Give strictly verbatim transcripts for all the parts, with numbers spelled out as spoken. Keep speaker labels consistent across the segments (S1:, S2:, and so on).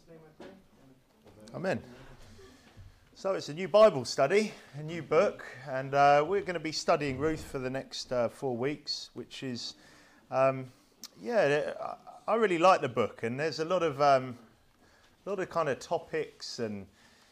S1: Amen. So it's a new Bible study, a new book, and uh, we're going to be studying Ruth for the next uh, four weeks, which is, um, yeah, I really like the book, and there's a lot of, um, a lot of kind of topics and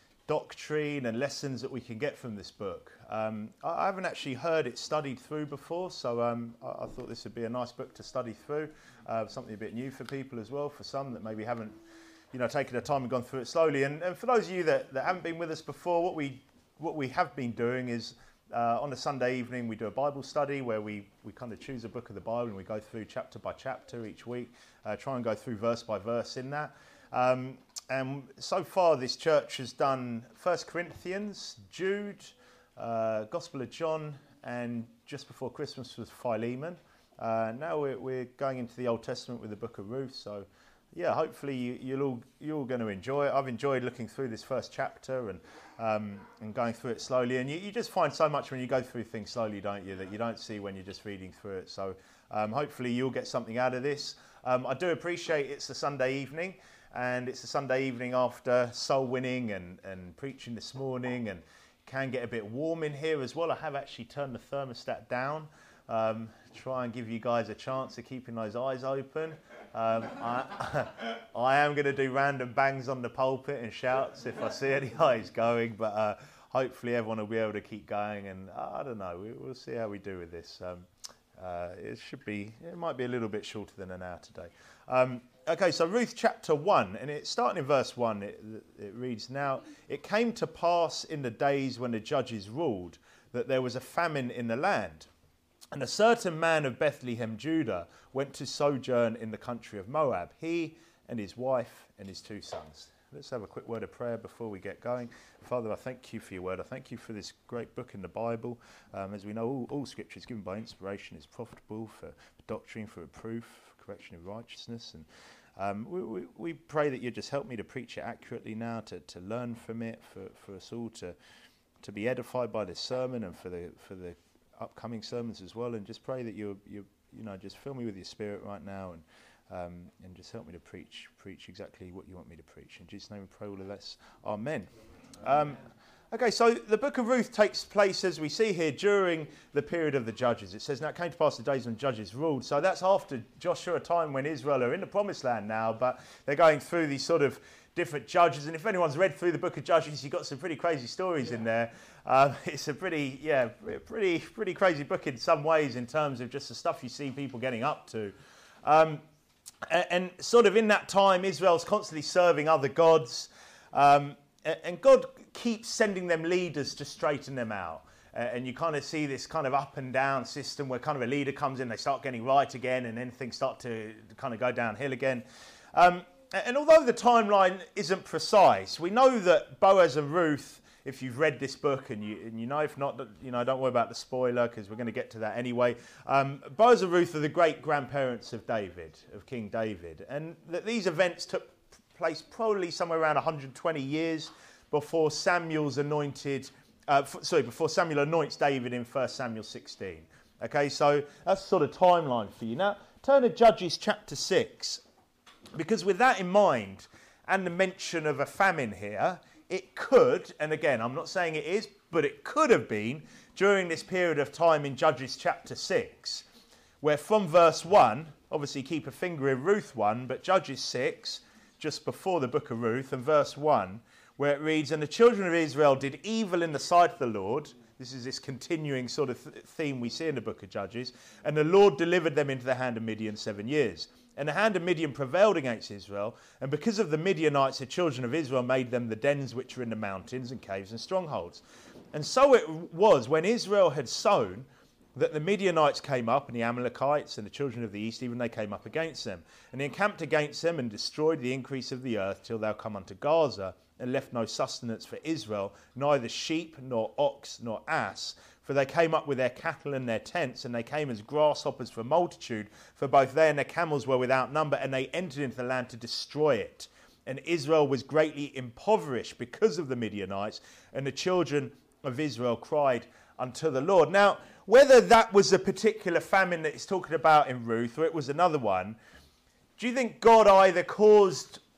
S1: doctrine and lessons that we can get from this book. Um, I, I haven't actually heard it studied through before, so um, I, I thought this would be a nice book to study through, uh, something a bit new for people as well, for some that maybe haven't you know, taken the time and gone through it slowly. And, and for those of you that, that haven't been with us before, what we what we have been doing is uh, on a Sunday evening we do a Bible study where we, we kind of choose a book of the Bible and we go through chapter by chapter each week, uh, try and go through verse by verse in that. Um, and so far this church has done First Corinthians, Jude, uh, Gospel of John, and just before Christmas was Philemon. Uh, now we're, we're going into the Old Testament with the book of Ruth, so yeah, hopefully you, you'll all, you're all going to enjoy it. I've enjoyed looking through this first chapter and um, and going through it slowly. And you, you just find so much when you go through things slowly, don't you, that you don't see when you're just reading through it. So um, hopefully you'll get something out of this. Um, I do appreciate it's a Sunday evening, and it's a Sunday evening after soul winning and, and preaching this morning, and it can get a bit warm in here as well. I have actually turned the thermostat down. Um, try and give you guys a chance of keeping those eyes open. Um, I, I am going to do random bangs on the pulpit and shouts if I see any eyes going, but uh, hopefully everyone will be able to keep going, and uh, I don't know, we, we'll see how we do with this. Um, uh, it should be, it might be a little bit shorter than an hour today. Um, okay, so Ruth chapter one, and it's starting in verse one, it, it reads, "Now it came to pass in the days when the judges ruled that there was a famine in the land. And a certain man of Bethlehem, Judah, went to sojourn in the country of Moab, he and his wife and his two sons." Let's have a quick word of prayer before we get going. Father, I thank you for your word. I thank you for this great book in the Bible. Um, as we know, all, all scripture is given by inspiration, is profitable for doctrine, for reproof, for correction of righteousness. And um, we, we, we pray that you just help me to preach it accurately now, to, to learn from it, for, for us all to to be edified by this sermon, and for the for the upcoming sermons as well, and just pray that you you you know just fill me with your spirit right now, and um, and just help me to preach preach exactly what you want me to preach. In Jesus' name we pray all of this. Amen. Um, okay, so the book of Ruth takes place, as we see here, during the period of the judges. It says, "Now it came to pass the days when judges ruled." So that's after Joshua, a time when Israel are in the promised land now, but they're going through these sort of different judges, and if anyone's read through the book of Judges, you've got some pretty crazy stories yeah. in there. Um, it's a pretty, yeah, pretty, pretty crazy book in some ways in terms of just the stuff you see people getting up to. Um, and, and sort of in that time, Israel's constantly serving other gods, um, and, and God keeps sending them leaders to straighten them out. Uh, and you kind of see this kind of up and down system where kind of a leader comes in, they start getting right again, and then things start to kind of go downhill again. Um, And although the timeline isn't precise, we know that Boaz and Ruth, if you've read this book, and you and you know, if not, you know, don't worry about the spoiler because we're going to get to that anyway. Um, Boaz and Ruth are the great grandparents of David, of King David, and that these events took place probably somewhere around one hundred twenty years before Samuel's anointed. Uh, f- sorry, before Samuel anoints David in First Samuel sixteen. Okay, so that's the sort of timeline for you. Now, turn to Judges chapter six. Because with that in mind, and the mention of a famine here, it could, and again, I'm not saying it is, but it could have been during this period of time in Judges chapter six, where from verse one, obviously keep a finger in Ruth one, but Judges six, just before the book of Ruth, and verse one, where it reads, "And the children of Israel did evil in the sight of the Lord." This is this continuing sort of th- theme we see in the book of Judges. "And the Lord delivered them into the hand of Midian seven years. And the hand of Midian prevailed against Israel, and because of the Midianites, the children of Israel made them the dens which are in the mountains and caves and strongholds. And so it was when Israel had sown that the Midianites came up, and the Amalekites and the children of the east, even they came up against them. And they encamped against them and destroyed the increase of the earth till thou come unto Gaza, and left no sustenance for Israel, neither sheep nor ox nor ass. For they came up with their cattle and their tents, and they came as grasshoppers for multitude, for both they and their camels were without number, and they entered into the land to destroy it. And Israel was greatly impoverished because of the Midianites, and the children of Israel cried unto the Lord." Now, whether that was a particular famine that he's talking about in Ruth, or it was another one, do you think God either caused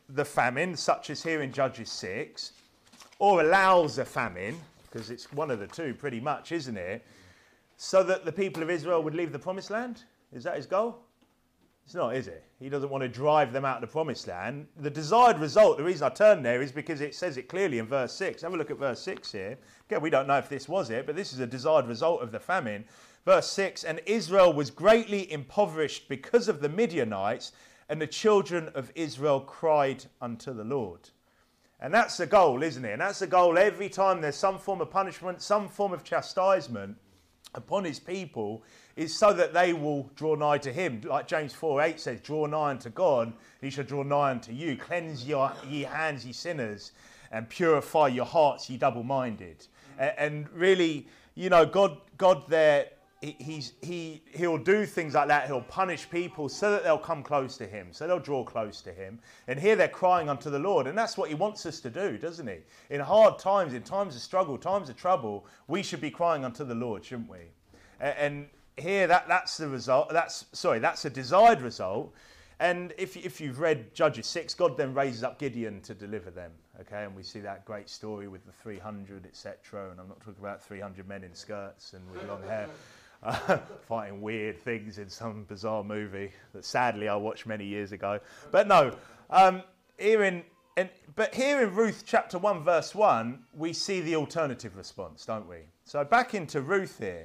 S1: the famine, such as here in Judges six, or allows a famine, because it's one of the two pretty much, isn't it, so that the people of Israel would leave the promised land? Is that his goal? It's not, is it? He doesn't want to drive them out of the promised land. The desired result, the reason I turn there is because it says it clearly in verse six. Have a look at verse six here. Again, we don't know if this was it, but this is a desired result of the famine. Verse six, and Israel was greatly impoverished because of the Midianites, and the children of Israel cried unto the Lord. And that's the goal, isn't it? And that's the goal every time there's some form of punishment, some form of chastisement upon his people, is so that they will draw nigh to him. Like James four eight says, draw nigh unto God, he shall draw nigh unto you. Cleanse your, ye hands, ye sinners, and purify your hearts, ye double-minded. And, and really, you know, God, God there, he, he's, he, he'll do things like that. He'll punish people so that they'll come close to him, so they'll draw close to him. And here they're crying unto the Lord. And that's what he wants us to do, doesn't he? In hard times, in times of struggle, times of trouble, we should be crying unto the Lord, shouldn't we? And, and here, that, that's the result. That's sorry, that's a desired result. And if, if you've read Judges six, God then raises up Gideon to deliver them. Okay, and we see that great story with the three hundred, et cetera. And I'm not talking about three hundred men in skirts and with long hair uh, fighting weird things in some bizarre movie that sadly I watched many years ago. But no, um, here in and but here in Ruth chapter one verse one, we see the alternative response, don't we? So back into Ruth here.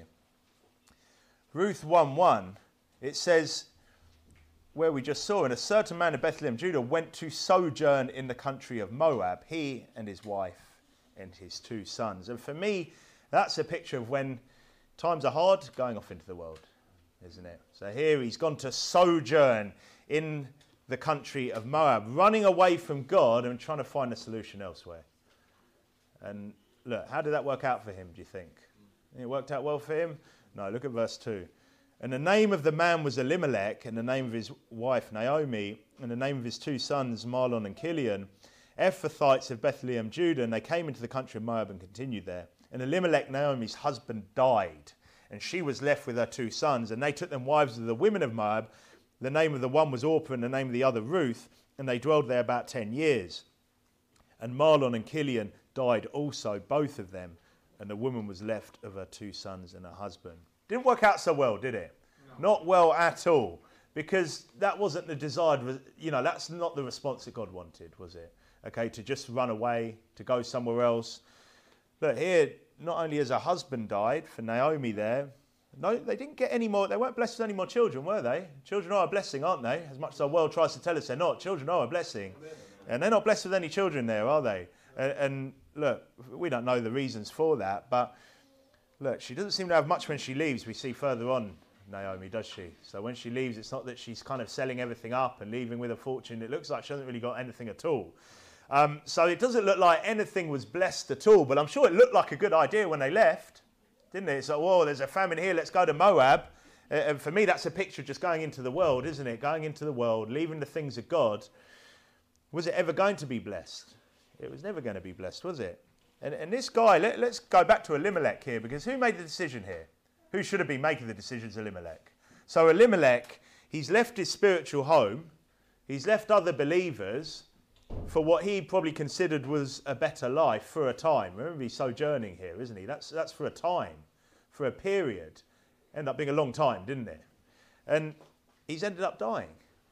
S1: Ruth one one, it says, where we just saw, and a certain man of Bethlehem, Judah, went to sojourn in the country of Moab, he and his wife and his two sons. And for me, that's a picture of when times are hard, going off into the world, isn't it? So here he's gone to sojourn in the country of Moab, running away from God and trying to find a solution elsewhere. And look, how did that work out for him, do you think? It worked out well for him? No, look at verse two. And the name of the man was Elimelech, and the name of his wife Naomi, and the name of his two sons Mahlon and Chilion, Ephrathites of Bethlehem, Judah, and they came into the country of Moab and continued there. And Elimelech, Naomi's husband, died, and she was left with her two sons, and they took them wives of the women of Moab. The name of the one was Orpah, and the name of the other Ruth, and they dwelled there about ten years. And Mahlon and Chilion died also, both of them, and the woman was left of her two sons and her husband. Didn't work out so well, did it? No. Not well at all, because that wasn't the desired, you know, that's not the response that God wanted, was it? Okay, to just run away, to go somewhere else. But here, not only has her husband died, for Naomi there, no, they didn't get any more, they weren't blessed with any more children, were they? Children are a blessing, aren't they? As much as our world tries to tell us they're not, children are a blessing. And they're not blessed with any children there, are they? And, and look, we don't know the reasons for that, but look, she doesn't seem to have much when she leaves. We see further on, Naomi, does she? So when she leaves, it's not that she's kind of selling everything up and leaving with a fortune. It looks like she hasn't really got anything at all. Um, so it doesn't look like anything was blessed at all, but I'm sure it looked like a good idea when they left, didn't it? It's like, whoa, there's a famine here, let's go to Moab. Uh, and for me, that's a picture of just going into the world, isn't it? Going into the world, leaving the things of God. Was it ever going to be blessed? It was never going to be blessed, was it? And, and this guy, let, let's go back to Elimelech here, because who made the decision here? Who should have been making the decisions? Elimelech. So Elimelech, he's left his spiritual home, he's left other believers for what he probably considered was a better life for a time. Remember, he's sojourning here, isn't he? That's, that's for a time, for a period. Ended up being a long time, didn't it? And he's ended up dying.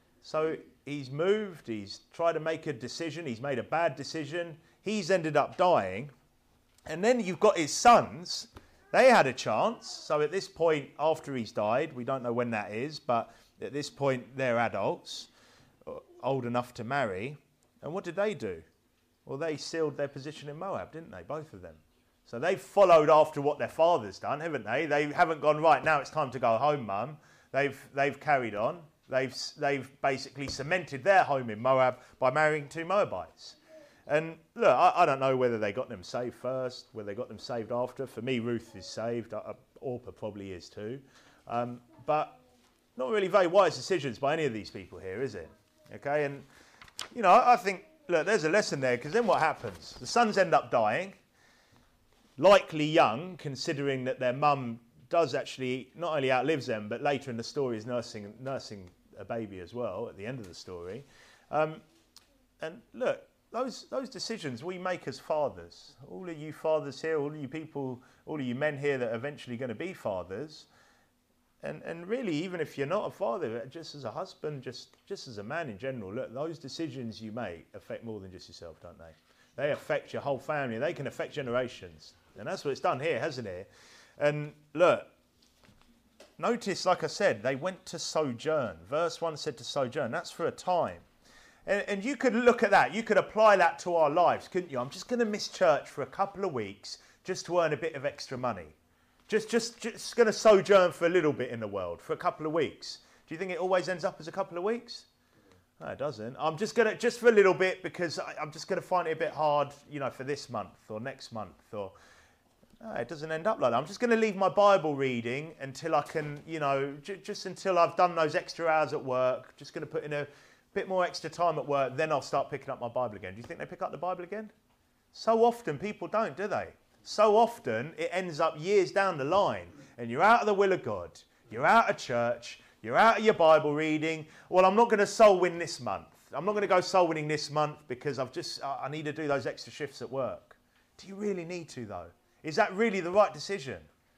S1: So he's moved, he's tried to make a decision, he's made a bad decision, he's ended up dying. And then you've got his sons, they had a chance. So at this point, after he's died, we don't know when that is, but at this point they're adults, old enough to marry. And what did they do? Well, they sealed their position in Moab, didn't they, both of them? So they've followed after what their father's done, haven't they? They haven't gone, right, now it's time to go home, Mum. They've, they've carried on. They've, they've basically cemented their home in Moab by marrying two Moabites. And look, I, I don't know whether they got them saved first, whether they got them saved after. For me, Ruth is saved. Uh, Orpah probably is too. Um, but not really very wise decisions by any of these people here, is it? Okay, and, you know, I, I think, look, there's a lesson there, because then what happens? The sons end up dying, likely young, considering that their mum does actually not only outlives them, but later in the story is nursing nursing a baby as well at the end of the story. Um, and look, those those decisions we make as fathers, all of you fathers here, all of you people, all of you men here that are eventually going to be fathers, and and really, even if you're not a father, just as a husband, just just as a man in general, look, those decisions you make affect more than just yourself, don't they? They affect your whole family. They can affect generations, and that's what it's done here, hasn't it? And look, notice, like I said, they went to sojourn. Verse one said to sojourn. That's for a time. And, and you could look at that. You could apply that to our lives, couldn't you? I'm just going to miss church for a couple of weeks just to earn a bit of extra money. Just, just, just going to sojourn for a little bit in the world for a couple of weeks. Do you think it always ends up as a couple of weeks? No, it doesn't. I'm just going to, just for a little bit because I, I'm just going to find it a bit hard, you know, for this month or next month or... No, it doesn't end up like that. I'm just going to leave my Bible reading until I can, you know, j- just until I've done those extra hours at work. Just going to put in a bit more extra time at work. Then I'll start picking up my Bible again. Do you think they pick up the Bible again? So often people don't, do they? So often it ends up years down the line and you're out of the will of God. You're out of church. You're out of your Bible reading. Well, I'm not going to soul win this month. I'm not going to go soul winning this month because I've just, I need to do those extra shifts at work. Do you really need to though? Is that really the right decision?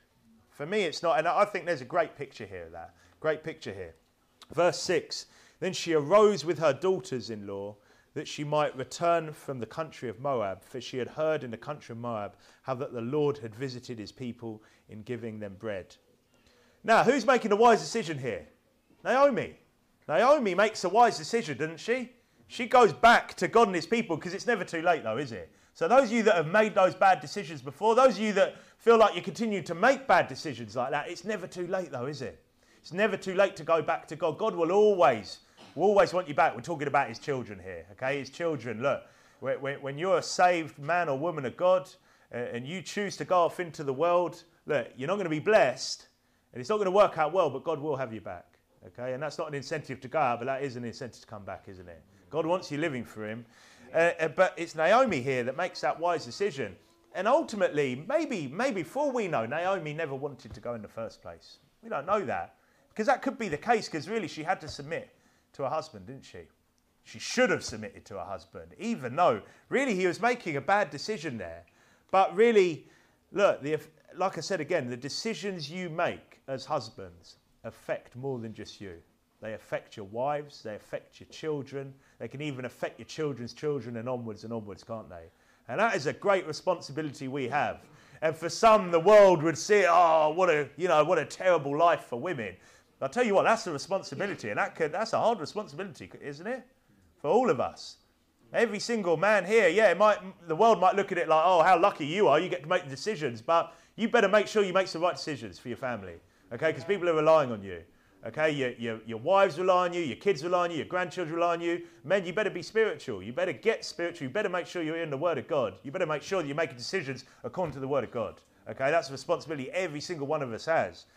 S1: For me, it's not. And I think there's a great picture here of that. Great picture here. Verse six, then she arose with her daughters-in-law that she might return from the country of Moab, for she had heard in the country of Moab how that the Lord had visited his people in giving them bread. Now, who's making a wise decision here? Naomi. Naomi makes a wise decision, doesn't she? She goes back to God and his people because it's never too late though, is it? So those of you that have made those bad decisions before, those of you that feel like you continue to make bad decisions like that, it's never too late though, is it? It's never too late to go back to God. God will always, will always want you back. We're talking about his children here, okay? His children, look, when you're a saved man or woman of God and you choose to go off into the world, look, you're not going to be blessed and it's not going to work out well, but God will have you back, okay? And that's not an incentive to go out, but that is an incentive to come back, isn't it? God wants you living for him. Uh, but it's Naomi here that makes that wise decision. And ultimately, maybe, maybe for all we know, Naomi never wanted to go in the first place. We don't know that. Because that could be the case, because really she had to submit to her husband, didn't she? She should have submitted to her husband, even though really he was making a bad decision there. But really, look, the, like I said again, the decisions you make as husbands affect more than just you. They affect your wives, they affect your children, they can even affect your children's children and onwards and onwards, can't they? And that is a great responsibility we have. And for some, the world would say, oh, what a, you know, what a terrible life for women. I'll tell you what, that's a responsibility, and that could, that's a hard responsibility, isn't it? For all of us. Every single man here, yeah, it might, the world might look at it like, oh, how lucky you are, you get to make the decisions, but you better make sure you make the right decisions for your family, okay? Because people are relying on you. Okay, your, your, your wives rely on you, your kids rely on you, your grandchildren rely on you. Men, you better be spiritual. You better get spiritual. You better make sure you're in the Word of God. You better make sure that you're making decisions according to the Word of God. Okay, that's a responsibility every single one of us has.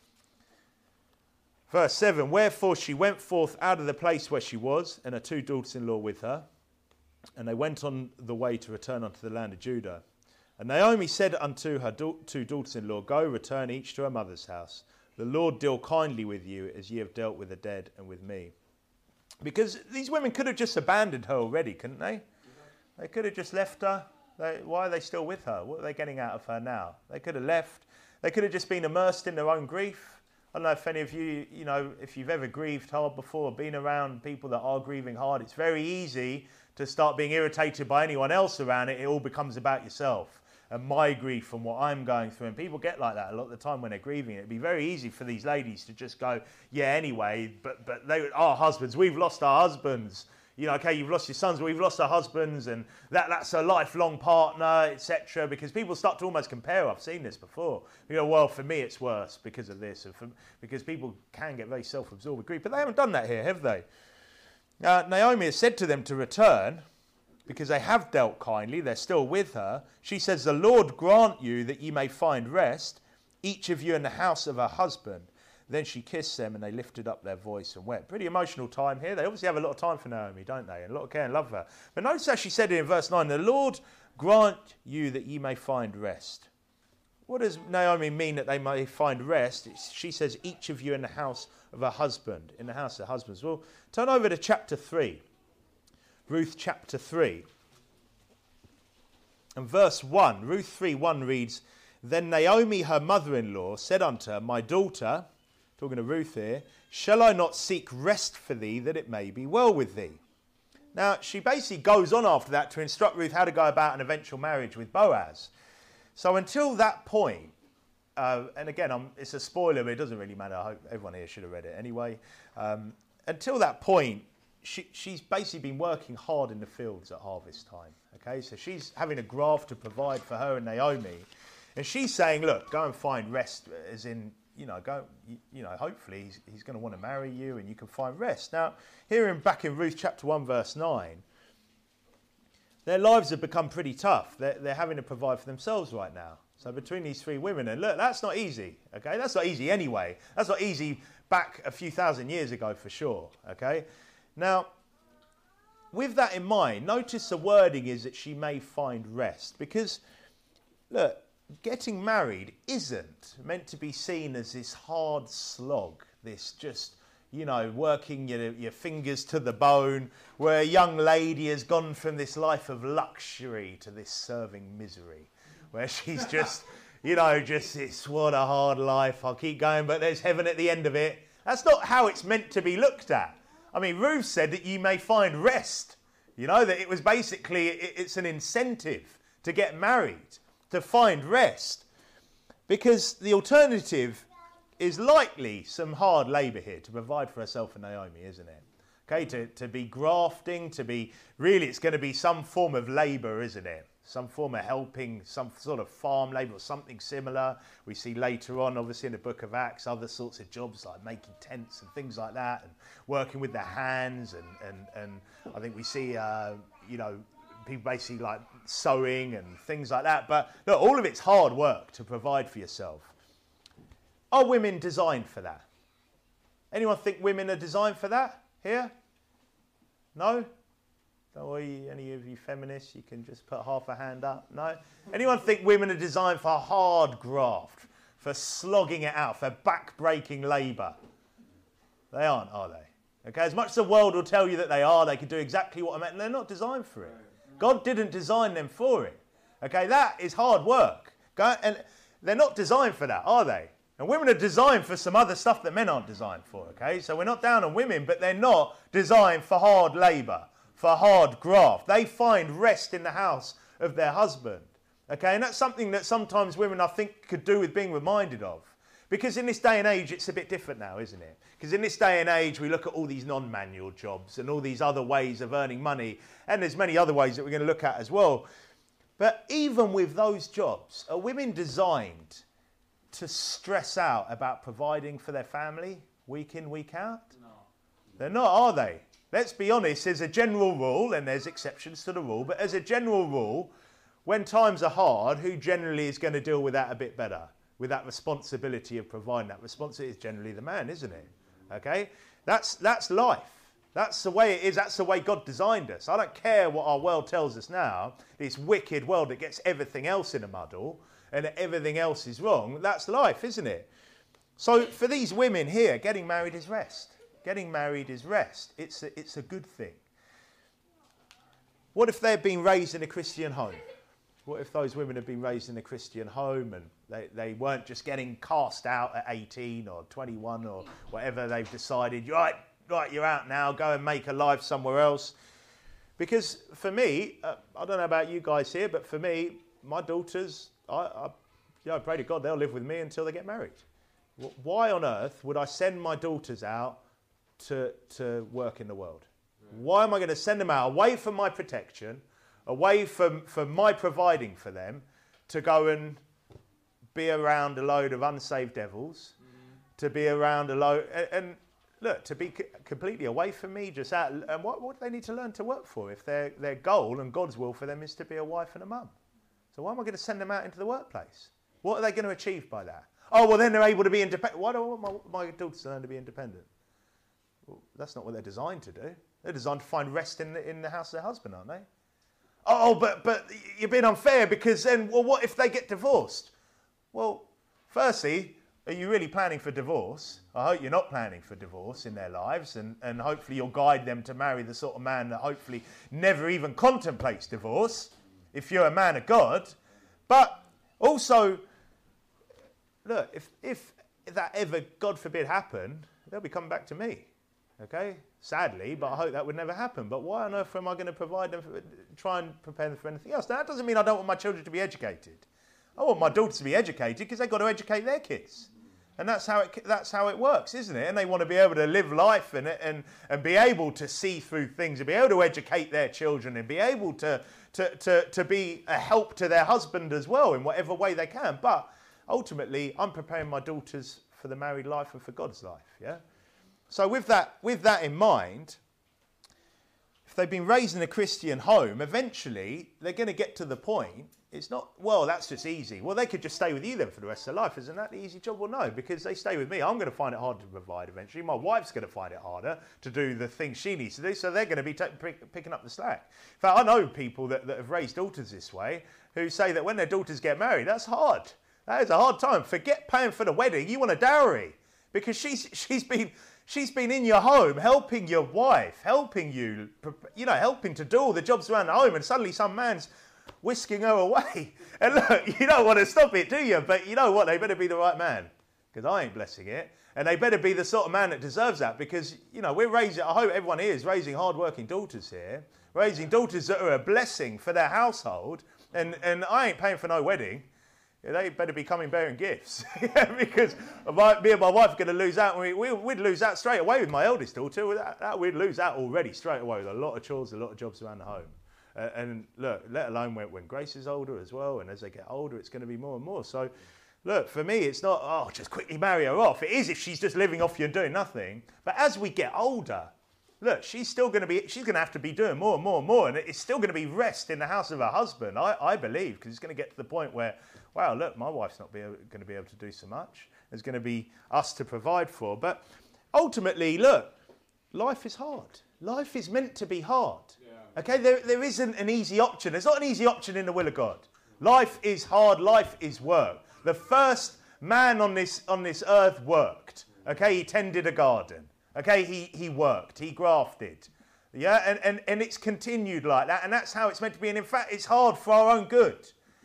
S1: Verse seven, wherefore she went forth out of the place where she was, and her two daughters-in-law with her, and they went on the way to return unto the land of Judah. And Naomi said unto her da- two daughters-in-law, go, return each to her mother's house. The Lord deal kindly with you as ye have dealt with the dead and with me. Because these women could have just abandoned her already, couldn't they? They could have just left her. They, why are they still with her? What are they getting out of her now? They could have left. They could have just been immersed in their own grief. I don't know if any of you, you know, if you've ever grieved hard before, been around people that are grieving hard, it's very easy to start being irritated by anyone else around it. It all becomes about yourself and my grief and what I'm going through. And people get like that a lot of the time when they're grieving. It'd be very easy for these ladies to just go, yeah, anyway, but but they, our husbands, we've lost our husbands. You know, okay, you've lost your sons, but we've lost our husbands, and that, that's a lifelong partner, et cetera. Because people start to almost compare. I've seen this before. You know, well, for me it's worse because of this, and for, because people can get very self-absorbed with grief. But they haven't done that here, have they? Uh, Naomi has said to them to return, because they have dealt kindly, they're still with her. She says, the Lord grant you that ye may find rest, each of you in the house of her husband. Then she kissed them, and they lifted up their voice and wept. Pretty emotional time here. They obviously have a lot of time for Naomi, don't they? And a lot of care and love for her. But notice how she said it in verse nine, the Lord grant you that ye may find rest. What does Naomi mean that they may find rest? It's, she says, each of you in the house of her husband, in the house of her husbands. Well, turn over to chapter three. Ruth chapter three. And verse one, Ruth three one reads, Then Naomi, her mother-in-law, said unto her, My daughter, talking to Ruth here, shall I not seek rest for thee, that it may be well with thee? Now, she basically goes on after that to instruct Ruth how to go about an eventual marriage with Boaz. So until that point, uh, and again, I'm, it's a spoiler, but it doesn't really matter. I hope everyone here should have read it anyway. Um, until that point, she, she's basically been working hard in the fields at harvest time. Okay, so she's having a graft to provide for her and Naomi. And she's saying, look, go and find rest, as in, you know, go, you, you know, hopefully he's, he's going to want to marry you and you can find rest. Now, here in, back in Ruth chapter one, verse nine, their lives have become pretty tough. They're, they're having to provide for themselves right now. So between these three women, and look, that's not easy, okay? That's not easy anyway. That's not easy back a few thousand years ago for sure, okay? Now, with that in mind, notice the wording is that she may find rest. Because, look, getting married isn't meant to be seen as this hard slog, this just, you know, working your, your fingers to the bone, where a young lady has gone from this life of luxury to this serving misery, where she's just, you know, just this, what a hard life, I'll keep going, but there's heaven at the end of it. That's not how it's meant to be looked at. I mean, Ruth said that you may find rest, you know, that it was basically, it's an incentive to get married, to find rest, because the alternative is likely some hard labour here to provide for herself and Naomi, isn't it? Okay, to, to be grafting, to be, really it's going to be some form of labour, isn't it? Some form of helping, some sort of farm labour or something similar. We see later on, obviously in the book of Acts, other sorts of jobs like making tents and things like that, and working with their hands, and, and, and I think we see, uh, you know, people basically like sewing and things like that. But look, all of it's hard work to provide for yourself. Are women designed for that? Anyone think women are designed for that here? No? Don't worry, any of you feminists, you can just put half a hand up. No? Anyone think women are designed for hard graft, for slogging it out, for back-breaking labour? They aren't, are they? Okay, as much as the world will tell you that they are, they can do exactly what I meant, and they're not designed for it. God didn't design them for it. Okay, that is hard work. Okay? And they're not designed for that, are they? And women are designed for some other stuff that men aren't designed for, okay? So we're not down on women, but they're not designed for hard labour, for hard graft. They find rest in the house of their husband, okay? And that's something that sometimes women, I think, could do with being reminded of. Because in this day and age, it's a bit different now, isn't it? Because in this day and age, we look at all these non-manual jobs and all these other ways of earning money. And there's many other ways that we're going to look at as well. But even with those jobs, are women designed to stress out about providing for their family week in, week out? No. They're not, are they? Let's be honest, there's a general rule, and there's exceptions to the rule, but as a general rule, when times are hard, who generally is going to deal with that a bit better? With that responsibility of providing that responsibility is generally the man, isn't it? Okay? That's, that's life. That's the way it is. That's the way God designed us. I don't care what our world tells us now, this wicked world that gets everything else in a muddle, and everything else is wrong. That's life, isn't it? So for these women here, getting married is rest. Getting married is rest. It's a, it's a good thing. What if they'd been raised in a Christian home? What if those women had been raised in a Christian home and they, they weren't just getting cast out at eighteen or twenty-one or whatever they've decided, right, right, you're out now, go and make a life somewhere else. Because for me, uh, I don't know about you guys here, but for me, my daughters, I, I, you know, I pray to God they'll live with me until they get married. Why on earth would I send my daughters out to, to work in the world? Right. Why am I going to send them out away from my protection, away from, from my providing for them, to go and be around a load of unsaved devils, mm-hmm. to be around a load, and, and look, to be c- completely away from me, just out, and what, what do they need to learn to work for if their, their goal and God's will for them is to be a wife and a mum? So why am I going to send them out into the workplace? What are they going to achieve by that? Oh, well, then they're able to be independent. Why do I want my, my daughters to learn to be independent? Well, that's not what they're designed to do. They're designed to find rest in the, in the house of their husband, aren't they? Oh, but but you're being unfair because then, well, what if they get divorced? Well, firstly, are you really planning for divorce? I hope you're not planning for divorce in their lives, and, and hopefully you'll guide them to marry the sort of man that hopefully never even contemplates divorce, if you're a man of God. But also, look, if, if that ever, God forbid, happened, they'll be coming back to me, okay? Sadly, but I hope that would never happen. But why on earth am I going to provide them, for, try and prepare them for anything else? Now, that doesn't mean I don't want my children to be educated. I want my daughters to be educated because they've got to educate their kids. And that's how it that's how it works, isn't it? And they want to be able to live life and and and be able to see through things and be able to educate their children and be able to to to, to be a help to their husband as well in whatever way they can. But ultimately, I'm preparing my daughters for the married life and for God's life, yeah? So with that with that in mind, if they've been raised in a Christian home, eventually they're going to get to the point. It's not, well, that's just easy. Well, they could just stay with you then for the rest of their life. Isn't that the easy job? Well, no, because they stay with me. I'm going to find it hard to provide eventually. My wife's going to find it harder to do the things she needs to do, so they're going to be t- pick, picking up the slack. In fact, I know people that, that have raised daughters this way who say that when their daughters get married, that's hard. That is a hard time. Forget paying for the wedding. You want a dowry because she's she's been... She's been in your home, helping your wife, helping you, you know, helping to do all the jobs around the home, and suddenly some man's whisking her away. And look, you don't want to stop it, do you? But you know what? They better be the right man, because I ain't blessing it. And they better be the sort of man that deserves that, because, you know, we're raising, I hope everyone here is raising hard-working daughters here, raising daughters that are a blessing for their household, and, and I ain't paying for no wedding. They better be coming bearing gifts because my, me and my wife are going to lose out. We, we, we'd lose out straight away with my eldest daughter. That, that, we'd lose out already straight away with a lot of chores, a lot of jobs around the home. Uh, and look, let alone when, when Grace is older as well. And as they get older, it's going to be more and more. So look, for me, it's not, oh, just quickly marry her off. It is if she's just living off you and doing nothing. But as we get older, look, she's still going to be, she's going to have to be doing more and more and more. And it's still going to be rest in the house of her husband, I, I believe, because it's going to get to the point where, wow, look, my wife's not be able, going to be able to do so much. There's going to be us to provide for. But ultimately, look, life is hard. Life is meant to be hard. Yeah. Okay, there, there isn't an easy option. There's not an easy option in the will of God. Life is hard. Life is work. The first man on this on this earth worked. Okay, he tended a garden. Okay, he, he worked. He grafted. Yeah, and, and, and it's continued like that. And that's how it's meant to be. And in fact, it's hard for our own good.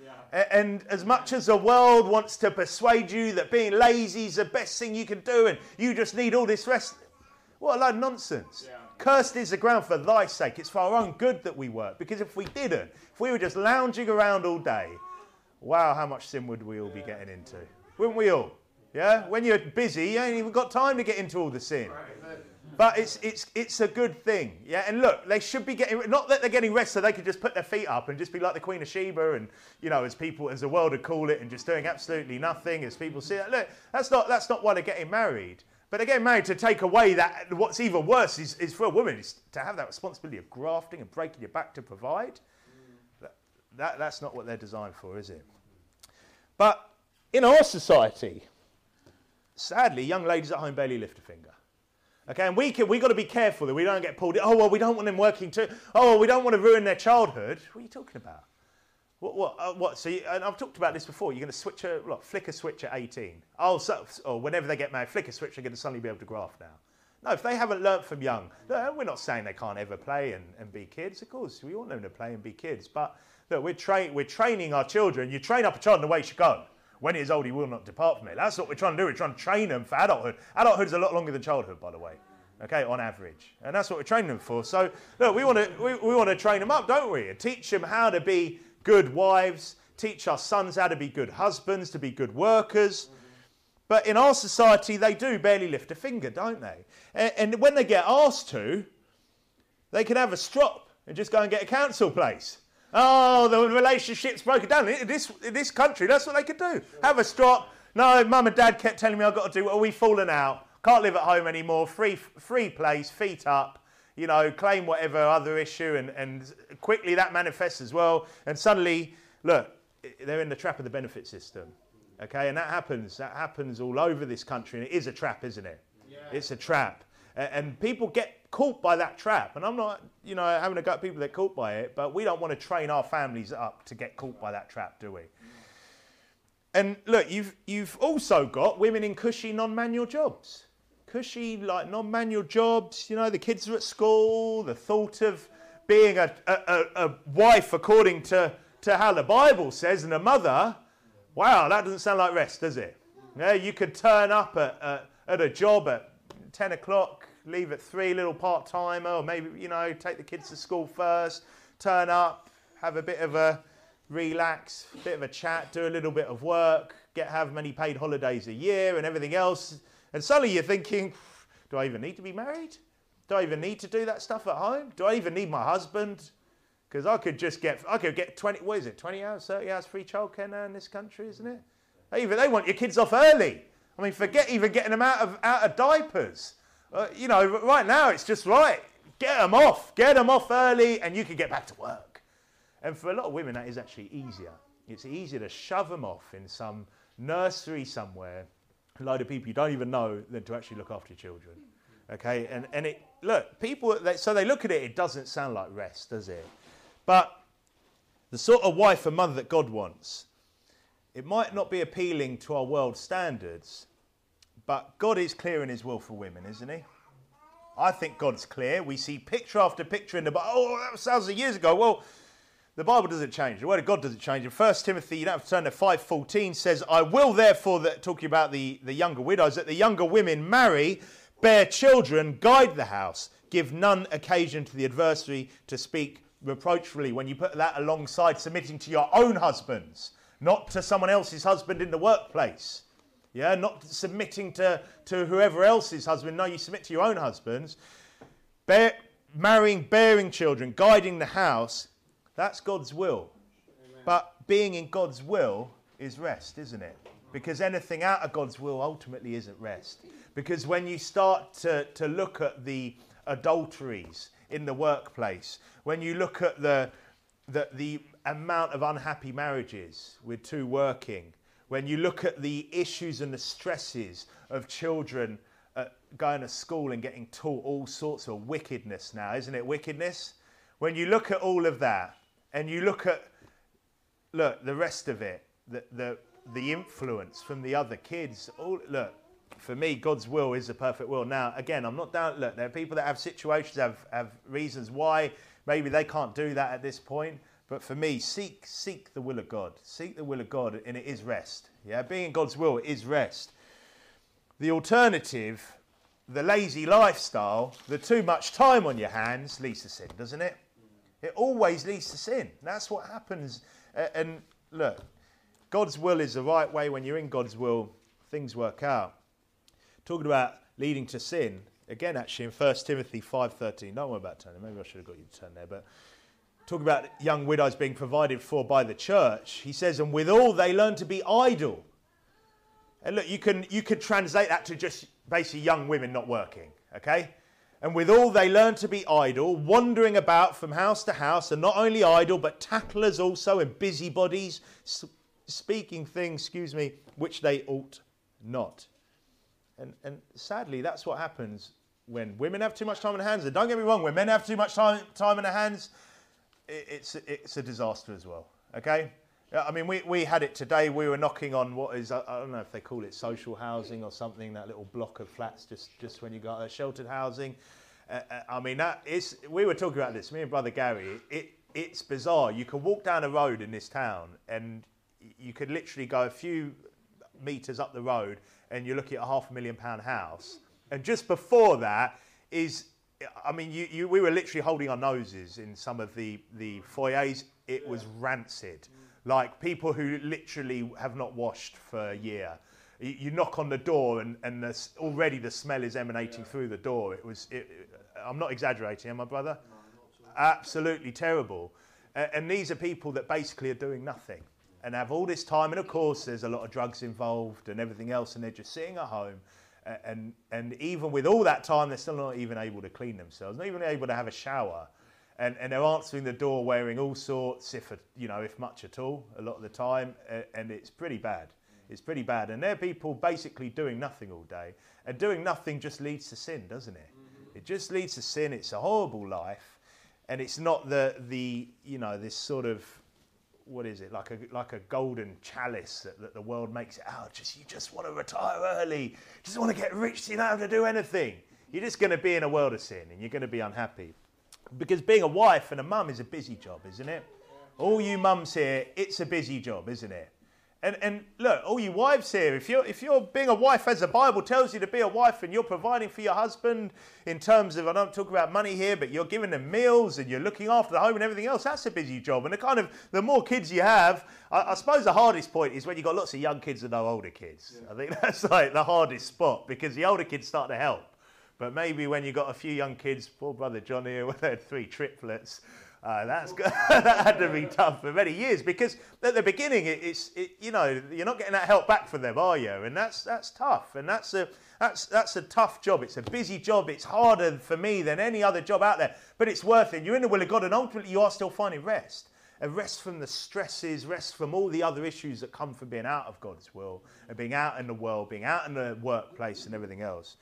S1: And as much as the world wants to persuade you that being lazy is the best thing you can do and you just need all this rest, what a load of nonsense. Yeah. Cursed is the ground for thy sake. It's for our own good that we work. Because if we didn't, if we were just lounging around all day, wow, how much sin would we all be getting into? Wouldn't we all? Yeah? When you're busy, you ain't even got time to get into all the sin. But it's it's it's a good thing, yeah. And look, they should be getting, not that they're getting rest so they could just put their feet up and just be like the Queen of Sheba, and you know, as people, as the world would call it, and just doing absolutely nothing, as people see it. Look, that's not that's not why they're getting married. But they're getting married to take away that. What's even worse is, is for a woman is to have that responsibility of grafting and breaking your back to provide. That, that that's not what they're designed for, is it? But in our society, sadly, young ladies at home barely lift a finger. Okay, and we can, we got to be careful that we don't get pulled in. Oh, well, we don't want them working too. Oh, well, we don't want to ruin their childhood. What are you talking about? What, what, uh, what? So, you, and I've talked about this before. You're going to switch a, look, flick a switch at eighteen. Oh, so, or whenever they get married, flick a switch, they're going to suddenly be able to graft now. No, if they haven't learnt from young, no, we're not saying they can't ever play and, and be kids. Of course, we want them to play and be kids. But look, we're, tra- we're training our children. You train up a child in the way he should go. When he is old, he will not depart from it. That's what we're trying to do. We're trying to train them for adulthood. Adulthood is a lot longer than childhood, by the way. Okay, on average. And that's what we're training them for. So, look, we want to we, we want to train them up, don't we? And teach them how to be good wives, teach our sons how to be good husbands, to be good workers. Mm-hmm. But in our society, they do barely lift a finger, don't they? And, and when they get asked to, they can have a strop and just go and get a council place. Oh, the relationship's broken down. In this, in this country, that's what they could do. Sure. Have a strop. No, mum and dad kept telling me I've got to do, are we falling out? Can't live at home anymore. Free free place, feet up, you know, claim whatever other issue, and, and quickly that manifests as well. And suddenly, look, they're in the trap of the benefit system. Okay, and that happens. That happens all over this country. And it is a trap, isn't it? Yeah. It's a trap. And, and people get caught by that trap. And I'm not, you know, having a go at people that are caught by it, but we don't want to train our families up to get caught by that trap, do we? and look, you've you've also got women in cushy non-manual jobs. Cushy, like, non-manual jobs. You know, the kids are at school. The thought of being a, a, a wife according to, to how the Bible says, and a mother, wow, that doesn't sound like rest, does it? Yeah, you could turn up at, at, at a job at ten o'clock, leave at three, little part-timer, or maybe, you know, take the kids to school first, turn up, have a bit of a relax, bit of a chat, do a little bit of work, get have many paid holidays a year and everything else. And suddenly you're thinking, do I even need to be married? Do I even need to do that stuff at home? Do I even need my husband? Because I could just get, I could get twenty, what is it, twenty hours, thirty hours free childcare now in this country, isn't it? They, even, they want your kids off early. I mean, forget even getting them out of, out of diapers. Uh, you know, right now it's just right. Get them off. Get them off early and you can get back to work. And for a lot of women, that is actually easier. It's easier to shove them off in some nursery somewhere, a load of people you don't even know, than to actually look after your children. Okay, and, and it, look, people, they, so they look at it, it doesn't sound like rest, does it? But the sort of wife and mother that God wants, it might not be appealing to our world standards, but God is clear in his will for women, isn't he? I think God's clear. We see picture after picture in the Bible. Oh, that was thousands of years ago. Well, the Bible doesn't change. The word of God doesn't change. In First Timothy, you don't have to turn to five fourteen, says, I will therefore, that talking about the, the younger widows, that the younger women marry, bear children, guide the house, give none occasion to the adversary to speak reproachfully. When you put that alongside submitting to your own husbands, not to someone else's husband in the workplace. Yeah, not submitting to, to whoever else's husband. No, you submit to your own husbands. Bear, marrying, bearing children, guiding the house. That's God's will. Amen. But being in God's will is rest, isn't it? Because anything out of God's will ultimately isn't rest. Because when you start to, to look at the adulteries in the workplace, when you look at the, the, the amount of unhappy marriages with two working, when you look at the issues and the stresses of children uh, going to school and getting taught all sorts of wickedness now, isn't it wickedness? When you look at all of that, and you look at, look, the rest of it, the the, the influence from the other kids, all, look, for me, God's will is a perfect will. Now, again, I'm not down, look, there are people that have situations, have, have reasons why maybe they can't do that at this point. But for me, seek seek the will of God. Seek the will of God, and it is rest. Yeah, being in God's will is rest. The alternative, the lazy lifestyle, the too much time on your hands, leads to sin, doesn't it? It always leads to sin. That's what happens. Uh, and look, God's will is the right way. When you're in God's will, things work out. Talking about leading to sin, again, actually, in First Timothy five thirteen. Don't worry about turning. Maybe I should have got you to turn there. But talking about young widows being provided for by the church, he says, and withal they learn to be idle. And look, you can you could translate that to just basically young women not working, okay? And withal they learn to be idle, wandering about from house to house, and not only idle, but tattlers also, and busybodies, speaking things, excuse me, which they ought not. And, and sadly, that's what happens when women have too much time on their hands. And don't get me wrong, when men have too much time, time on their hands, it, it's, it's a disaster as well, okay? I mean, we, we had it today. We were knocking on what is, I don't know if they call it social housing or something, that little block of flats just, just when you got uh, sheltered housing. Uh, I mean, that is, we were talking about this, me and Brother Gary. It, it's bizarre. You can walk down a road in this town and you could literally go a few metres up the road and you look at a half a million pound house. And just before that is, I mean, you, you, we were literally holding our noses in some of the, the foyers. It was rancid. Like people who literally have not washed for a year. You, you knock on the door and, and the, already the smell is emanating yeah. through the door. It was, it, I'm not exaggerating, am I, brother? No, absolutely terrible. Uh, and these are people that basically are doing nothing and have all this time. And of course, there's a lot of drugs involved and everything else. And they're just sitting at home. Uh, and, and even with all that time, they're still not even able to clean themselves, not even able to have a shower. And, and they're answering the door wearing all sorts, if you know, if much at all, a lot of the time, uh, and it's pretty bad. It's pretty bad. And they're people basically doing nothing all day, and doing nothing just leads to sin, doesn't it? Mm-hmm. It just leads to sin. It's a horrible life, and it's not the the you know this sort of what is it, like a like a golden chalice that, that the world makes it out. Just you just want to retire early, you just want to get rich, so you don't have to do anything. You're just going to be in a world of sin, and you're going to be unhappy. Because being a wife and a mum is a busy job, isn't it? All you mums here, it's a busy job, isn't it? And and look, all you wives here, if you're if you're being a wife as the Bible tells you to be a wife, and you're providing for your husband in terms of, I don't talk about money here, but you're giving them meals and you're looking after the home and everything else, that's a busy job. And the kind of the more kids you have, I, I suppose the hardest point is when you've got lots of young kids and no older kids. Yeah. I think that's like the hardest spot, because the older kids start to help. But maybe when you've got a few young kids, poor brother John here, when they had three triplets, Uh, that's that had to be tough for many years, because at the beginning it, it's it, you know, you're not getting that help back from them, are you? And that's that's tough, and that's a that's that's a tough job. It's a busy job. It's harder for me than any other job out there, but it's worth it. You're in the will of God, and ultimately you are still finding rest, a rest from the stresses, rest from all the other issues that come from being out of God's will and being out in the world, being out in the workplace, and everything else.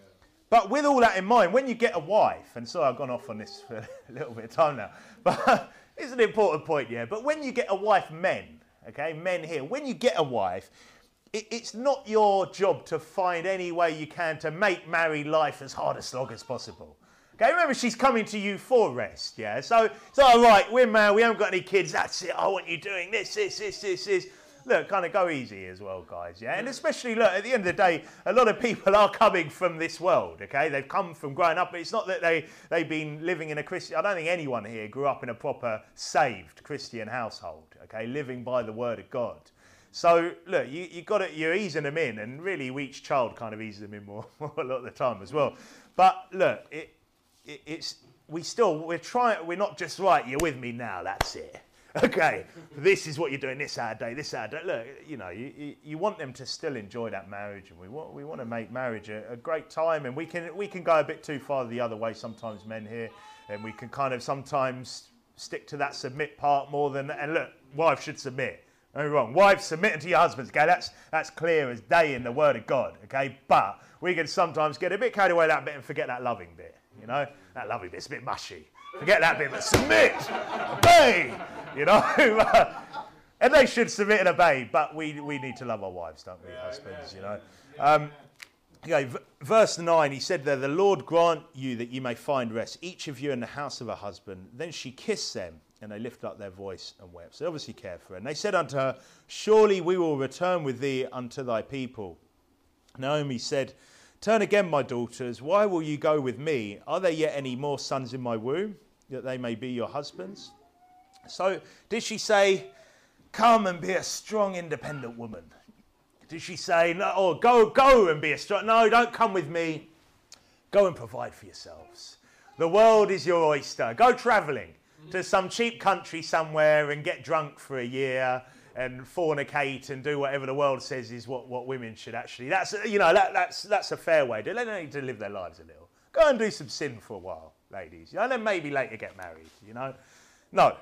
S1: But with all that in mind, when you get a wife, and sorry I've gone off on this for a little bit of time now, but it's an important point, yeah. But when you get a wife, men, okay, men here, when you get a wife, it, it's not your job to find any way you can to make married life as hard a slog as possible. Okay, remember she's coming to you for rest, yeah. So it's all right, we're married, we haven't got any kids, that's it, I want you doing this, this, this, this, this. Look, kind of go easy as well, guys, yeah? And especially, look, at the end of the day, a lot of people are coming from this world, okay? They've come from growing up, but it's not that they, they've been living in a Christian... I don't think anyone here grew up in a proper saved Christian household, okay? Living by the word of God. So, look, you, you got it, you're easing them in, and really each child kind of eases them in more, more a lot of the time as well. But, look, it, it, it's... We still... We're trying... We're not just, right, you're with me now, that's it. Okay, this is what you're doing this hour day, this hour day. Look, you know, you, you, you want them to still enjoy that marriage, and we want we want to make marriage a, a great time. And we can we can go a bit too far the other way sometimes, men here, and we can kind of sometimes stick to that submit part more than. And look, wives should submit. No wrong. Wives, submitting to your husbands. Okay, that's that's clear as day in the Word of God. Okay, but we can sometimes get a bit carried away that bit and forget that loving bit. You know, that loving bit's a bit mushy. Forget that bit, but submit, obey, you know. And they should submit and obey, but we we need to love our wives, don't we, husbands, you know. Um, okay, v- verse nine, he said there, the Lord grant you that you may find rest, each of you in the house of a husband. Then she kissed them, and they lifted up their voice and wept. So they obviously cared for her. And they said unto her, surely we will return with thee unto thy people. Naomi said, turn again, my daughters, why will you go with me? Are there yet any more sons in my womb, that they may be your husbands? So did she say, come and be a strong, independent woman? Did she say, no, or go, go and be a strong, no, don't come with me. Go and provide for yourselves. The world is your oyster. Go travelling to some cheap country somewhere and get drunk for a year and fornicate and do whatever the world says is what, what women should actually... That's, you know, that, that's that's a fair way. They need to live their lives a little. Go and do some sin for a while, ladies. You know, and then maybe later get married, you know. No.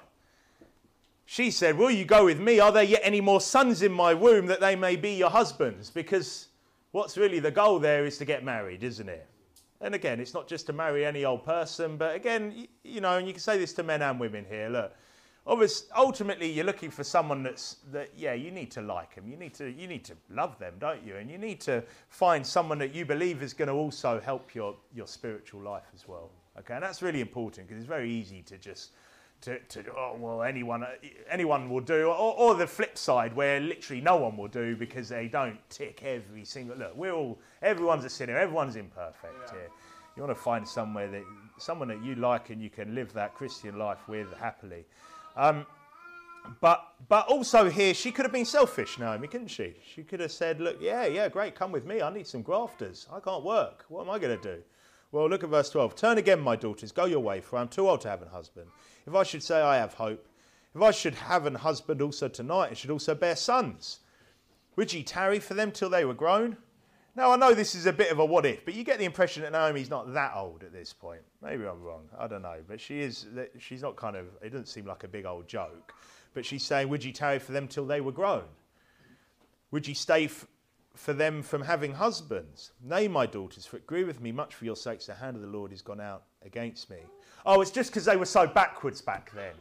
S1: She said, will you go with me? Are there yet any more sons in my womb that they may be your husbands? Because what's really the goal there is to get married, isn't it? And again, it's not just to marry any old person, but again, you, you know, and you can say this to men and women here, look, obviously, ultimately, you're looking for someone that's that. Yeah, you need to like them. You need to you need to love them, don't you? And you need to find someone that you believe is going to also help your your spiritual life as well. Okay, and that's really important, because it's very easy to just to to oh well anyone anyone will do, or, or the flip side where literally no one will do because they don't tick every single look. We're all everyone's a sinner. Everyone's imperfect yeah. here. You want to find somewhere that someone that you like and you can live that Christian life with happily. Um, but but also here, she could have been selfish, Naomi, couldn't she? She could have said, look, yeah, yeah, great, come with me. I need some grafters. I can't work. What am I going to do? Well, look at verse twelve. Turn again, my daughters, go your way, for I am too old to have a husband. If I should say I have hope, if I should have an husband also tonight, and should also bear sons, would ye tarry for them till they were grown? Now, I know this is a bit of a what if, but you get the impression that Naomi's not that old at this point. Maybe I'm wrong. I don't know. But she is, she's not kind of, it doesn't seem like a big old joke. But she's saying, would ye tarry for them till they were grown? Would ye stay f- for them from having husbands? Nay, my daughters, for it grieveth me much for your sakes, the hand of the Lord is gone out against me. Oh, it's just because they were so backwards back then.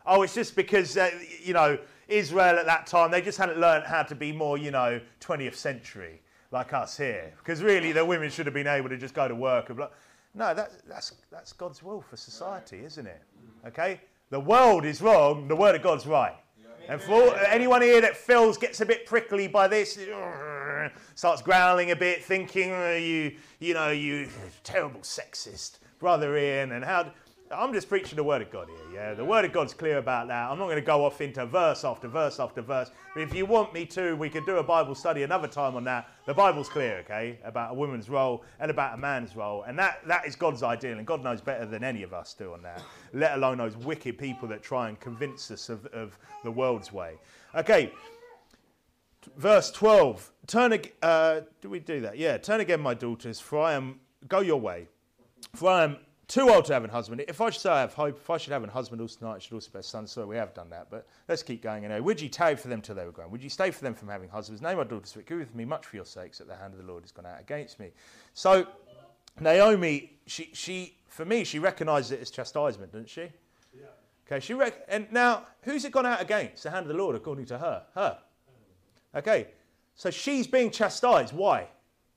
S1: oh, it's just because, uh, you know, Israel at that time, they just hadn't learned how to be more, you know, twentieth century like us here. Because really, the women should have been able to just go to work. And blah. No, that, that's, that's God's will for society, isn't it? Okay? The world is wrong, the word of God's right. And for all, anyone here that feels, gets a bit prickly by this, starts growling a bit, thinking, oh, you, you know, you terrible sexist, brother Ian, and how... I'm just preaching the word of God here, yeah? The word of God's clear about that. I'm not going to go off into verse after verse after verse. But if you want me to, we could do a Bible study another time on that. The Bible's clear, okay, about a woman's role and about a man's role. And that, that is God's ideal, and God knows better than any of us do on that, let alone those wicked people that try and convince us of, of the world's way. Okay, verse twelve. Turn ag- uh, do we do that? Yeah, turn again, my daughters, for I am, go your way, for I am too old to have a husband. If I should say I have hope, if I should have a husband also tonight, I should also bear sons. So we have done that, but let's keep going anyway. Would ye tarry for them till they were grown? Would ye stay for them from having husbands? Nay, my daughters, for it grieveth me much for your sakes that the hand of the Lord has gone out against me. So Naomi, she, she for me, she recognised it as chastisement, didn't she? Yeah. Okay, she rec- and now, who's it gone out against? The hand of the Lord, according to her. Her. Okay, so she's being chastised. Why?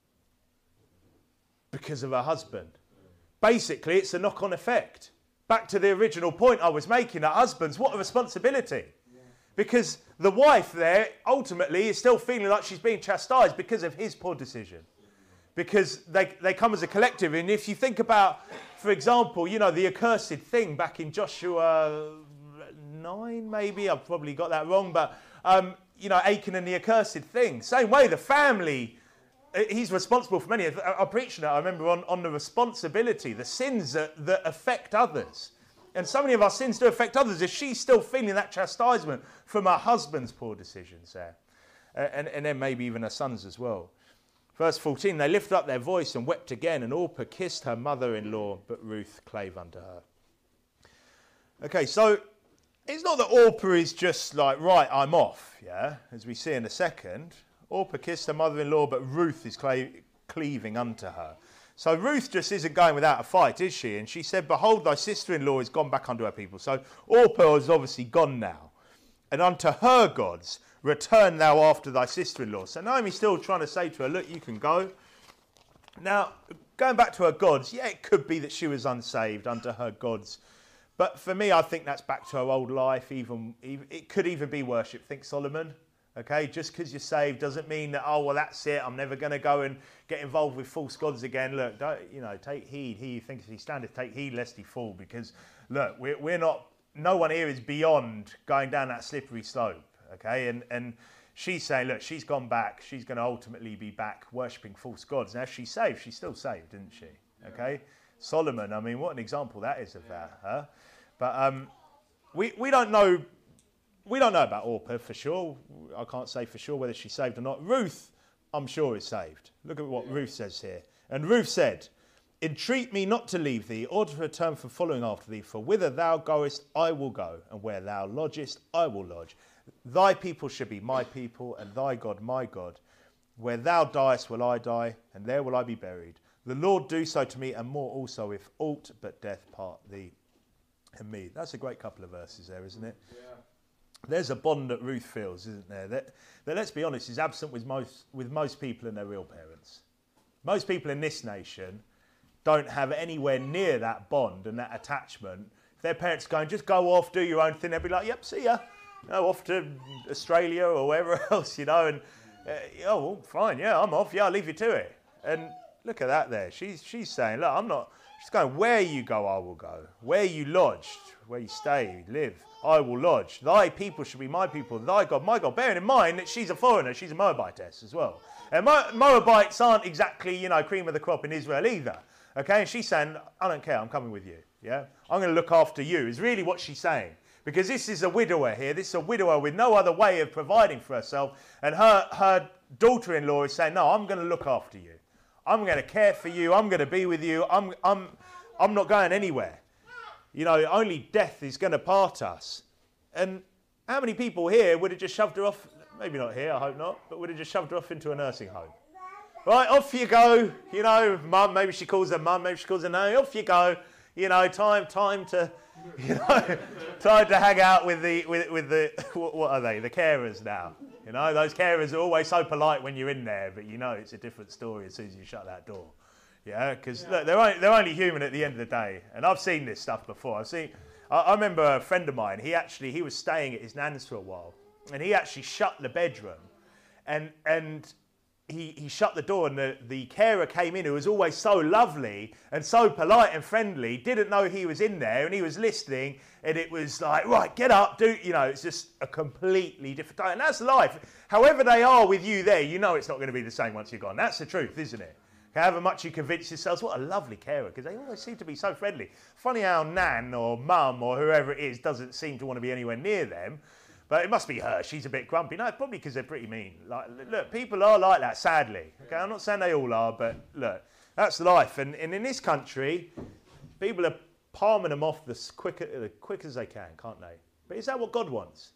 S1: Because of her husband. Basically, it's a knock-on effect. Back to the original point I was making, that husbands, what a responsibility. Yeah. Because the wife there, ultimately, is still feeling like she's being chastised because of his poor decision. Because they, they come as a collective. And if you think about, for example, you know, the accursed thing back in Joshua nine, maybe, I've probably got that wrong, but, um, you know, Achan and the accursed thing. Same way, the family... He's responsible for many. I preached that, I remember, on, on the responsibility, the sins that, that affect others. And so many of our sins do affect others. Is she's still feeling that chastisement from her husband's poor decisions there? Uh, and, and then maybe even her sons as well. Verse fourteen, they lifted up their voice and wept again, and Orpah kissed her mother-in-law, but Ruth clave unto her. Okay, so it's not that Orpah is just like, right, I'm off, yeah, as we see in a second. Orpah kissed her mother-in-law, but Ruth is cle- cleaving unto her. So Ruth just isn't going without a fight, is she? And she said, behold, thy sister-in-law is gone back unto her people. So Orpah is obviously gone now. And unto her gods, return thou after thy sister-in-law. So Naomi's still trying to say to her, look, you can go. Now, going back to her gods, yeah, it could be that she was unsaved unto her gods. But for me, I think that's back to her old life. Even, even it could even be worship, think Solomon. Okay, just because you're saved doesn't mean that, oh, well, that's it. I'm never going to go and get involved with false gods again. Look, don't, you know, take heed. He who thinketh he standeth, take heed lest he fall. Because, look, we're, we're not, no one here is beyond going down that slippery slope. Okay, and, and she's saying, look, she's gone back. She's going to ultimately be back worshipping false gods. Now, she's saved. She's still saved, isn't she? Okay, yeah. Solomon, I mean, what an example that is of that. Huh? But um, we, we don't know. We don't know about Orpah for sure. I can't say for sure whether she's saved or not. Ruth, I'm sure, is saved. Look at what Ruth says here. And Ruth said, entreat me not to leave thee, or to return from following after thee, for whither thou goest, I will go, and where thou lodgest, I will lodge. Thy people shall be my people, and thy God my God. Where thou diest will I die, and there will I be buried. The Lord do so to me, and more also, if aught but death part thee and me. That's a great couple of verses there, isn't it? Yeah. There's a bond that Ruth feels, isn't there? That, that, let's be honest, is absent with most with most people and their real parents. Most people in this nation don't have anywhere near that bond and that attachment. If their parents are going, just go off, do your own thing, they'll be like, yep, see ya. You know, off to Australia or wherever else, you know. And, uh, oh, well, fine, yeah, I'm off. Yeah, I'll leave you to it. And look at that there. She's, she's saying, look, I'm not... She's going, where you go, I will go. Where you lodged, where you stay, live, I will lodge. Thy people shall be my people, thy God, my God. Bearing in mind that she's a foreigner, she's a Moabitess as well. And Mo- Moabites aren't exactly, you know, cream of the crop in Israel either. Okay, and she's saying, I don't care, I'm coming with you. Yeah, I'm going to look after you, is really what she's saying. Because this is a widower here. This is a widower with no other way of providing for herself. And her, her daughter-in-law is saying, no, I'm going to look after you. I'm going to care for you. I'm going to be with you. I'm, I'm, I'm not going anywhere. You know, only death is going to part us. And how many people here would have just shoved her off? Maybe not here, I hope not. But would have just shoved her off into a nursing home. Right, off you go. You know, mum, maybe she calls her mum, maybe she calls her no. Off you go. You know, time, time to, You know, trying to hang out with the with, with the what are they? The carers now. You know, those carers are always so polite when you're in there, but you know it's a different story as soon as you shut that door. Yeah, because yeah. they're only, they're only human at the end of the day. And I've seen this stuff before. I've seen. I, I remember a friend of mine. He actually he was staying at his nan's for a while, and he actually shut the bedroom, and and. He, he shut the door and the, the carer came in who was always so lovely and so polite and friendly, didn't know he was in there and he was listening and it was like, right, get up, do, you know, it's just a completely different time. And that's life. However they are with you there, you know it's not going to be the same once you're gone. That's the truth, isn't it? However much you convince yourselves, what a lovely carer, because they always seem to be so friendly. Funny how nan or mum or whoever it is doesn't seem to want to be anywhere near them. But it must be her. She's a bit grumpy. No, it's probably because they're pretty mean. Like, look, people are like that, sadly. Okay, I'm not saying they all are, but look, that's life. And, and in this country, people are palming them off as quick, as quick as they can, can't they? But is that what God wants?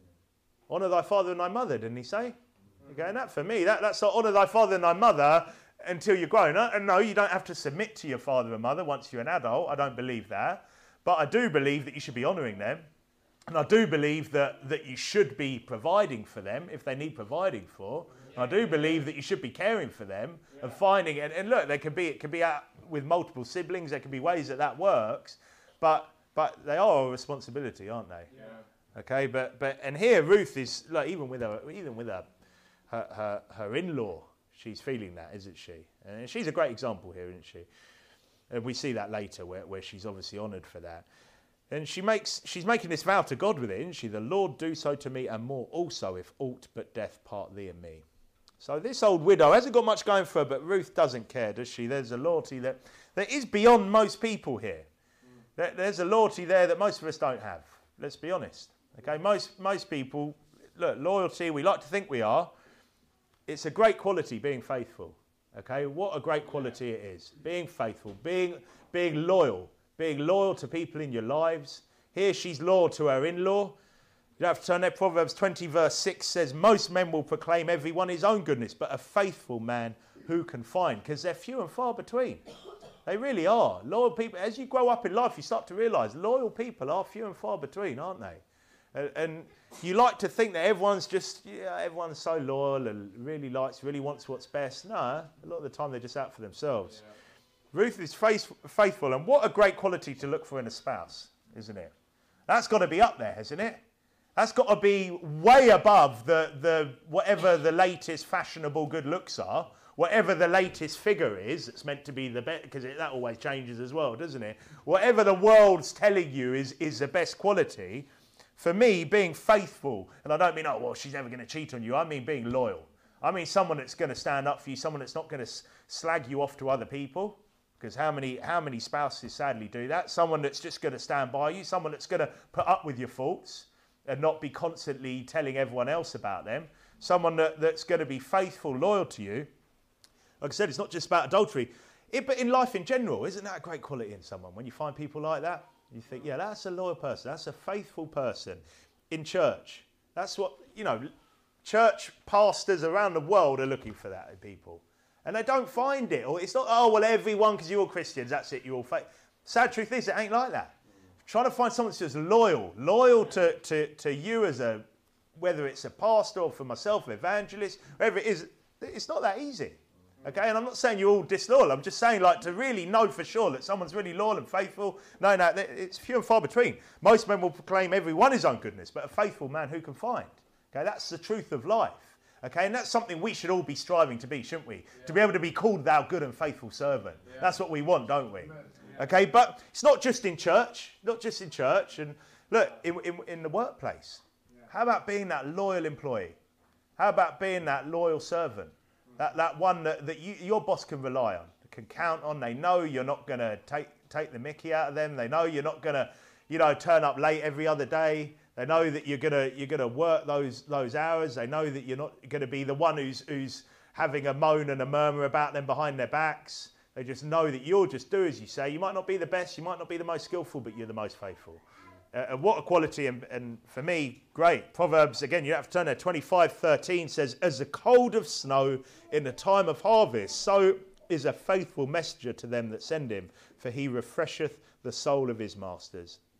S1: Honour thy father and thy mother, didn't he say? Okay, and that for me, that, that's not honour thy father and thy mother until you're grown up. And no, you don't have to submit to your father and mother once you're an adult. I don't believe that. But I do believe that you should be honouring them. And I do believe that, that you should be providing for them if they need providing for. Yeah. I do believe that you should be caring for them yeah. and finding it. And look, there can be it can be out with multiple siblings. There can be ways that that works, but but they are a responsibility, aren't they? Yeah. Okay, but but and here Ruth is like even with her even with her her, her, her in-law, she's feeling that, isn't she? And she's a great example here, isn't she? And we see that later where where she's obviously honoured for that. And she makes, she's making this vow to God with it, isn't she? The Lord do so to me and more also, if aught but death part thee and me. So this old widow hasn't got much going for her, but Ruth doesn't care, does she? There's a loyalty that, that is beyond most people here. Mm. There, there's a loyalty there that most of us don't have. Let's be honest. Okay, most most people, look, loyalty, we like to think we are. It's a great quality, being faithful. Okay, what a great quality it is. Being faithful, being being loyal. Being loyal to people in your lives. Here she's loyal to her in-law. You have to turn there. Proverbs twenty verse six says, most men will proclaim everyone his own goodness, but a faithful man who can find? Because they're few and far between. They really are. Loyal people, as you grow up in life, you start to realise loyal people are few and far between, aren't they? And, and you like to think that everyone's just, yeah, everyone's so loyal and really likes, really wants what's best. No, a lot of the time they're just out for themselves. Yeah. Ruth is faithful, and what a great quality to look for in a spouse, isn't it? That's got to be up there, hasn't it? That's got to be way above the, the whatever the latest fashionable good looks are, whatever the latest figure is that's meant to be the best, because that always changes as well, doesn't it? Whatever the world's telling you is, is the best quality. For me, being faithful, and I don't mean, oh, well, she's never going to cheat on you. I mean being loyal. I mean someone that's going to stand up for you, someone that's not going to slag you off to other people. Because how many how many spouses sadly do that? Someone that's just going to stand by you, someone that's going to put up with your faults and not be constantly telling everyone else about them. Someone that, that's going to be faithful, loyal to you. Like I said, it's not just about adultery, it, but in life in general, isn't that a great quality in someone? When you find people like that, you think, yeah, that's a loyal person, that's a faithful person. In church, that's what, you know, church pastors around the world are looking for that in people. And they don't find it. Or it's not, oh, well, everyone, because you're all Christians, that's it, you're all fake. Sad truth is, it ain't like that. Mm. Trying to find someone that's just loyal, loyal to, to, to you as a, whether it's a pastor or for myself, an evangelist, whoever it is, it's not that easy. Okay, and I'm not saying you're all disloyal. I'm just saying, like, to really know for sure that someone's really loyal and faithful, no, no, it's few and far between. Most men will proclaim everyone his own goodness, but a faithful man who can find? Okay, that's the truth of life. Okay, and that's something we should all be striving to be, shouldn't we? Yeah. To be able to be called thou good and faithful servant. Yeah. That's what we want, don't we? Yeah. Okay, but it's not just in church, not just in church. And look, in, in, in the workplace, yeah. How about being that loyal employee? How about being that loyal servant? Mm. That, that one that, that you, your boss can rely on, can count on. They know you're not going to take, take the mickey out of them. They know you're not going to, you know, turn up late every other day. They know that you're gonna you're gonna work those those hours. They know that you're not gonna be the one who's who's having a moan and a murmur about them behind their backs. They just know that you'll just do as you say. You might not be the best, you might not be the most skillful, but you're the most faithful. Uh, and what a quality! And, and for me, great. Proverbs again. You have to turn there. twenty-five thirteen says, "As the cold of snow in the time of harvest, so is a faithful messenger to them that send him. For he refresheth the soul of his masters."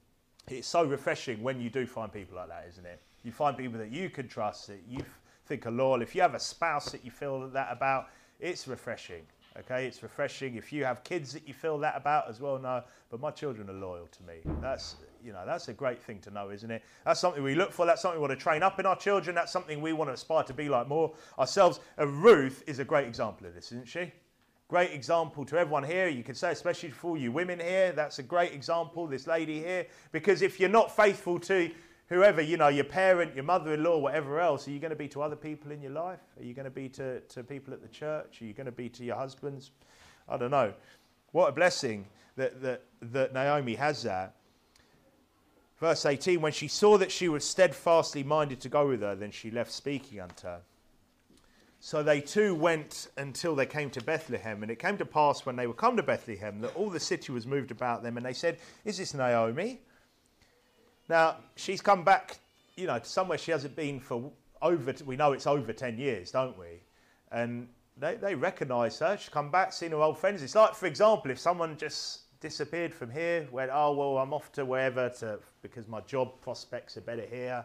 S1: it's so refreshing when you do find people like that, isn't it? You find people that you can trust, that you think are loyal. If you have a spouse that you feel that about, it's refreshing. Okay, it's refreshing. If you have kids that you feel that about as well, no, but my children are loyal to me. That's, you know, that's a great thing to know, isn't it? That's something we look for. That's something we want to train up in our children. That's something we want to aspire to be like more ourselves. And Ruth is a great example of this, isn't she? Great example to everyone here. You could say, especially for you women here, that's a great example, this lady here. Because if you're not faithful to whoever, you know, your parent, your mother-in-law, whatever else, are you going to be to other people in your life? Are you going to be to, to people at the church? Are you going to be to your husbands? I don't know. What a blessing that, that, that Naomi has that. Verse eighteen, when she saw that she was steadfastly minded to go with her, then she left speaking unto her. So they too went until they came to Bethlehem. And it came to pass when they were come to Bethlehem that all the city was moved about them. And they said, is this Naomi? Now, she's come back, you know, to somewhere she hasn't been for over, we know it's over ten years, don't we? And they, they recognise her. She's come back, seen her old friends. It's like, for example, if someone just disappeared from here, went, oh, well, I'm off to wherever to, because my job prospects are better here,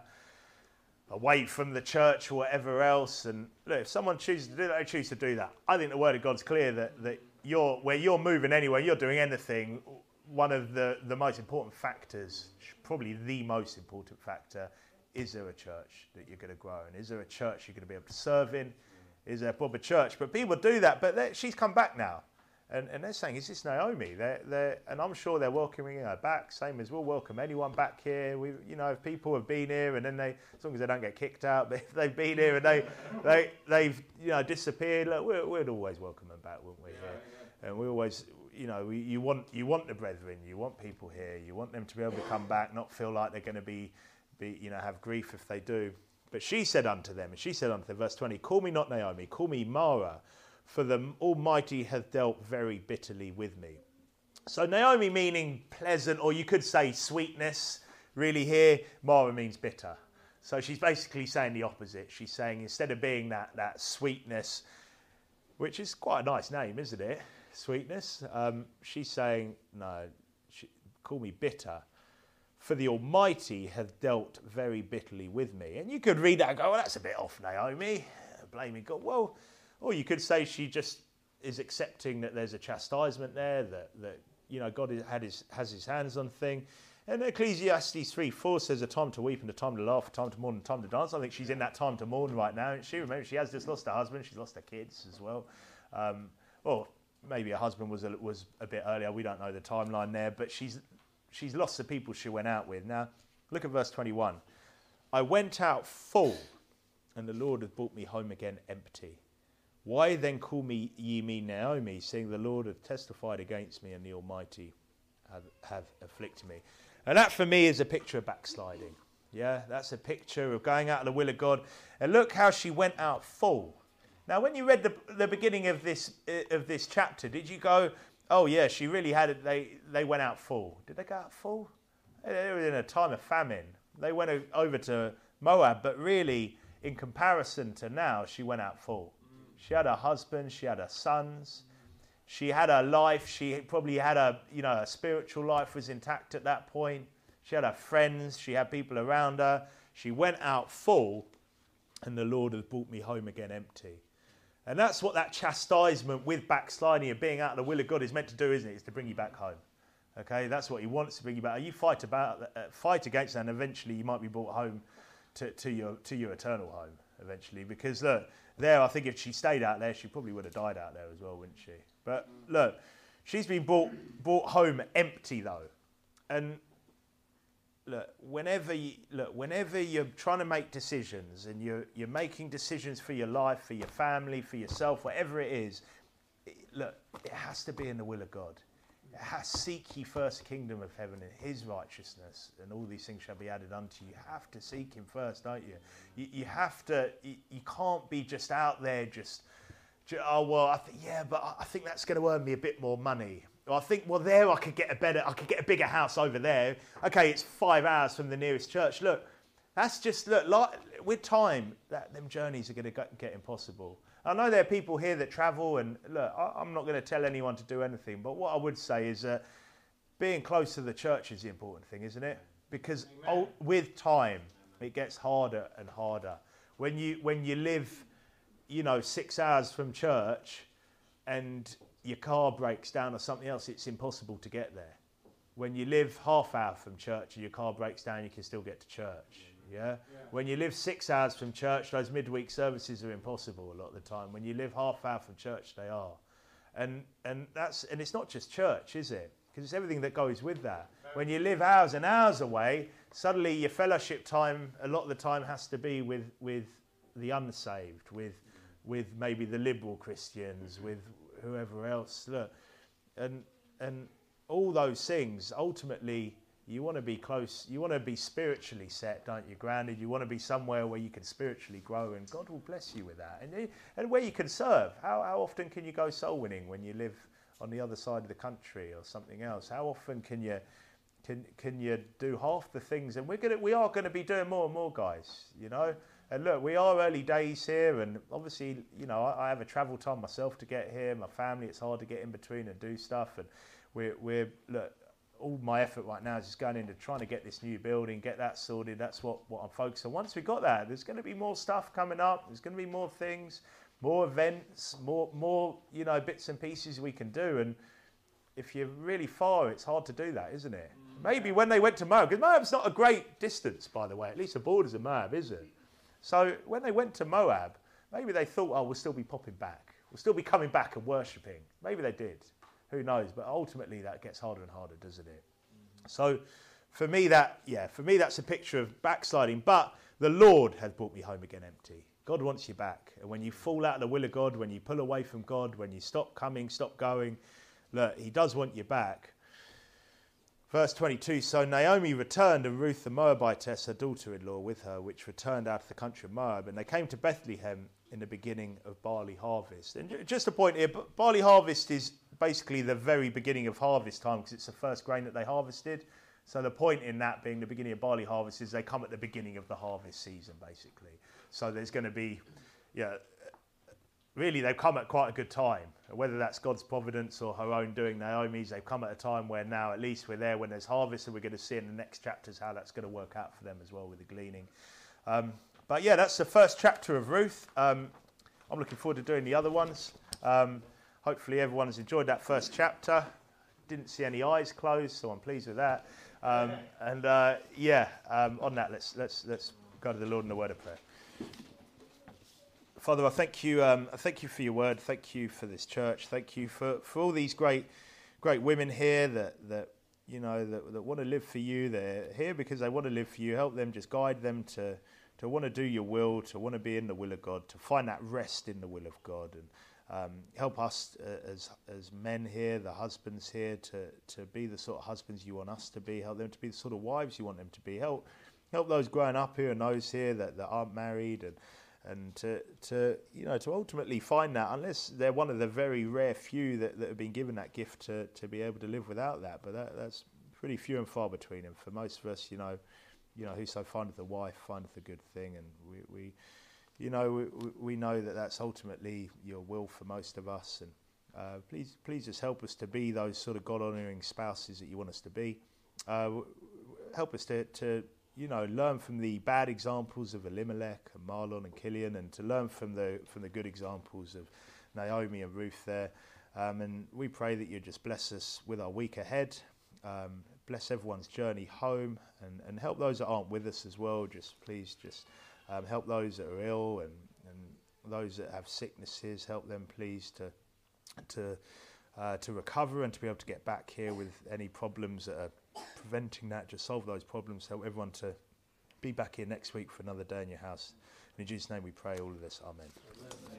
S1: away from the church or whatever else. And look, if someone chooses to do that, they choose to do that. I think the Word of God's clear that, that you're, where you're moving anywhere, you're doing anything, one of the, the most important factors, probably the most important factor, is there a church that you're going to grow in? Is there a church you're going to be able to serve in? Is there a proper church? But people do that, but she's come back now. And, and they're saying, is this Naomi? They're, they're, and I'm sure they're welcoming her back, same as we'll welcome anyone back here. We, you know, if people have been here and then they, as long as they don't get kicked out, but if they've been here and they, they, they've, you know, disappeared, look, we'd, we'd always welcome them back, wouldn't we? Yeah, yeah. And we always, you know, we, you want you want the brethren, you want people here, you want them to be able to come back, not feel like they're going to be, be, you know, have grief if they do. But she said unto them, and she said unto them, verse twenty, call me not Naomi, call me Mara, for the Almighty hath dealt very bitterly with me. So Naomi meaning pleasant, or you could say sweetness, really here. Mara means bitter. So she's basically saying the opposite. She's saying instead of being that, that sweetness, which is quite a nice name, isn't it? Sweetness. Um, she's saying, no, she, call me bitter. For the Almighty hath dealt very bitterly with me. And you could read that and go, well, that's a bit off, Naomi. Blaming God. Well, or you could say she just is accepting that there's a chastisement there, that, that you know, God had his, has his hands on thing. And Ecclesiastes three four says a time to weep and a time to laugh, a time to mourn and a time to dance. I think she's in that time to mourn right now. And she, remember, she has just lost her husband. She's lost her kids as well. Um, or maybe her husband was a, was a bit earlier. We don't know the timeline there. But she's, she's lost the people she went out with. Now, look at verse twenty-one. I went out full, and the Lord hath brought me home again empty. Why then call me ye me Naomi, seeing the Lord hath testified against me, and the Almighty have, have afflicted me? And that for me is a picture of backsliding. Yeah, that's a picture of going out of the will of God. And look how she went out full. Now, when you read the, the beginning of this of this chapter, did you go, oh yeah, she really had it, they, they went out full. Did they go out full? They were in a time of famine. They went over to Moab, but really, in comparison to now, she went out full. She had her husband, she had her sons, she had her life, she probably had a, you know, her spiritual life was intact at that point. She had her friends, she had people around her. She went out full, and the Lord has brought me home again empty. And that's what that chastisement with backsliding and being out of the will of God is meant to do, isn't it? It's to bring you back home. Okay, that's what he wants to bring you back. You fight about, uh, fight against that, and eventually you might be brought home to, to your to your eternal home eventually. Because look, there, I think if she stayed out there, she probably would have died out there as well, wouldn't she? But look, she's been brought brought home empty though, and look, whenever you, look, whenever you're trying to make decisions and you're you're making decisions for your life, for your family, for yourself, whatever it is, it, look, it has to be in the will of God. It has, seek ye first the kingdom of heaven and his righteousness, and all these things shall be added unto you. You have to seek him first, don't you? You, you have to. You, you can't be just out there, just, just oh well. I think yeah, but I think that's going to earn me a bit more money. Or I think well, there I could get a better. I could get a bigger house over there. Okay, it's five hours from the nearest church. Look, that's just look. Like, with time, that them journeys are going to get impossible. I know there are people here that travel, and look, I, I'm not going to tell anyone to do anything, but what I would say is that being close to the church is the important thing, isn't it? because oh, with time it gets harder and harder. When you when you live, you know, six hours from church, and your car breaks down or something else, it's impossible to get there. When you live half hour from church and your car breaks down, you can still get to church. Yeah? Yeah. When you live six hours from church, those midweek services are impossible a lot of the time. When you live half hour from church, they are. And and that's and it's not just church, is it? Because it's everything that goes with that. When you live hours and hours away, suddenly your fellowship time a lot of the time has to be with with the unsaved, with with maybe the liberal Christians, with whoever else. Look, and and all those things, ultimately, you want to be close, you want to be spiritually set, don't you, grounded. You want to be somewhere where you can spiritually grow, and God will bless you with that. And and where you can serve. How, how often can you go soul winning when you live on the other side of the country or something else? How often can you can can you do half the things? And we're gonna we are going to be doing more and more, guys, you know. And look, we are early days here, and obviously, you know, I, I have a travel time myself to get here. My family, it's hard to get in between and do stuff. And we're, we're look, all my effort right now is just going into trying to get this new building, get that sorted. That's what, what I'm focused on. Once we got that, there's going to be more stuff coming up. There's going to be more things, more events, more, more, you know, bits and pieces we can do. And if you're really far, it's hard to do that, isn't it? Mm. Maybe when they went to Moab, because Moab's not a great distance, by the way. At least the borders of Moab, is it? So when they went to Moab, maybe they thought, oh, we'll still be popping back. We'll still be coming back and worshipping. Maybe they did. Who knows? But ultimately, that gets harder and harder, doesn't it? Mm-hmm. So for me, that, yeah, for me, that's a picture of backsliding. But the Lord has brought me home again empty. God wants you back. And when you fall out of the will of God, when you pull away from God, when you stop coming, stop going, look, he does want you back. Verse twenty-two, so Naomi returned, and Ruth the Moabitess, her daughter-in-law, with her, which returned out of the country of Moab. And they came to Bethlehem in the beginning of barley harvest. And just a point here, barley harvest is basically the very beginning of harvest time, because it's the first grain that they harvested. So the point in that being the beginning of barley harvest is they come at the beginning of the harvest season, basically. So there's going to be, yeah, really they've come at quite a good time. Whether that's God's providence or her own doing, Naomi's, they've come at a time where now at least we're there when there's harvest, and we're going to see in the next chapters how that's going to work out for them as well with the gleaning. Um, but yeah, that's the first chapter of Ruth. Um, I'm looking forward to doing the other ones. Um, hopefully everyone has enjoyed that first chapter. Didn't see any eyes closed, so I'm pleased with that. Um, and uh, yeah, um, on that, let's let's let's go to the Lord in a word of prayer. Father, I thank you. Um, I thank you for your word. Thank you for this church. Thank you for, for all these great, great women here that that you know that, that want to live for you. They're here because they want to live for you. Help them. Just guide them to to want to do your will, to want to be in the will of God, to find that rest in the will of God, and um, help us uh, as as men here, the husbands here, to to be the sort of husbands you want us to be. Help them to be the sort of wives you want them to be. Help help those growing up here and those here that, that aren't married, and. And to, to you know to ultimately find that, unless they're one of the very rare few that, that have been given that gift to, to be able to live without that, but that, that's pretty few and far between. And for most of us, you know, you know, whoso findeth a wife findeth a good thing, and we, we you know, we, we know that that's ultimately your will for most of us. And uh, please, please just help us to be those sort of God-honouring spouses that you want us to be. Uh, help us to. to you know, learn from the bad examples of Elimelech and Mahlon and Kilian, and to learn from the from the good examples of Naomi and Ruth there. Um, and we pray that you just bless us with our week ahead, um, bless everyone's journey home, and, and help those that aren't with us as well. Just please just um, help those that are ill, and, and those that have sicknesses, help them please to to uh, to recover and to be able to get back here with any problems that are preventing that. Just solve those problems. Help everyone to be back here next week for another day in your house. In Jesus' name we pray all of this. Amen. Amen.